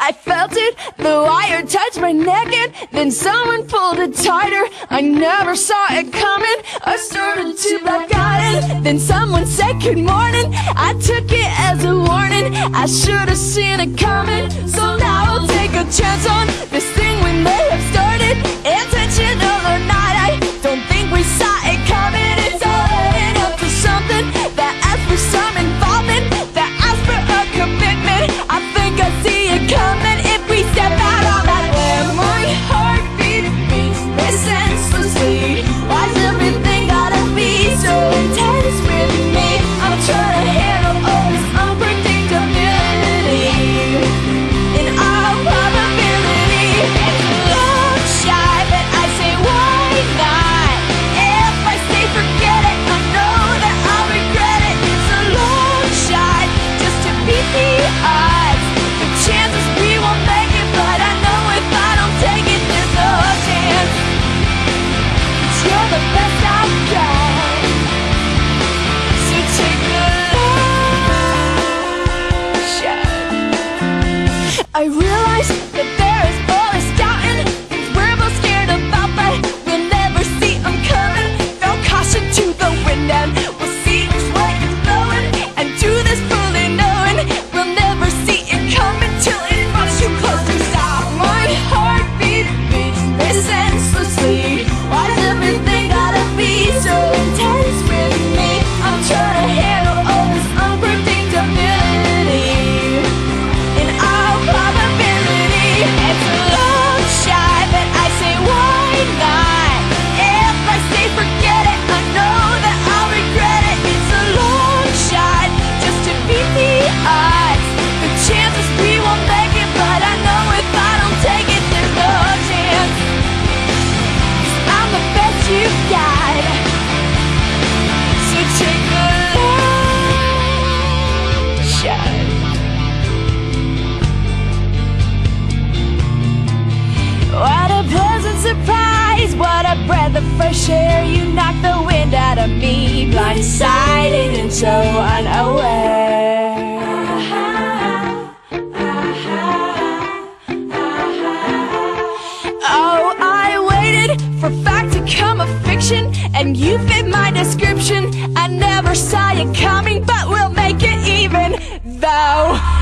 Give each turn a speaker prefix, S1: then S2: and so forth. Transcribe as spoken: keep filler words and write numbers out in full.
S1: I felt it, the wire touched my neck, and then someone pulled it tighter. I never saw it coming, I started to black out. Then someone said good morning, I took it as a warning. I should have seen it coming, so now I'll take a chance on this thing we may have started. Intentional or not, I don't think we saw it coming. It's all adding up to something that asks for some involvement, that asks for a commitment. I think I see it coming if we step out on that limb. My heartbeat beats me senselessly. Why's everything gotta be so intense with me? I'm trying to handle all this unpredictability. In all probability, it's a long shot, but I say why not? If I say forget it, I know that I'll regret it. It's a long shot, just to beat the odds. The chances we won't make it, but I know if I don't take it, there's no chance. 'Cause you're the best I've got, so take the long shot. I realize that there is all this doubting, things we're both scared about, but we'll never see them coming. Throw caution to the wind and we'll see which way it's blowing, and do this fully knowing we'll never see it coming till it brought you close to stop. My heartbeat beats me senselessly. Why's everything gotta be so intense with me? I'm trying to handle all this unpredictability. In all probability, it's a long shot, but I say why not? If I say forget it, I know that I'll regret it. It's a long shot, just to beat the odds. The chances we won't make it, but I know if I don't take it, there's no chance. 'Cause I'm the best you've got, so take the long shot. What a pleasant surprise, what a breath of fresh air. You knocked the wind out of me, blindsided and so unaware. Oh, I waited for fact to come a fiction, and you fit my description. I never saw you coming, but we'll make it even, though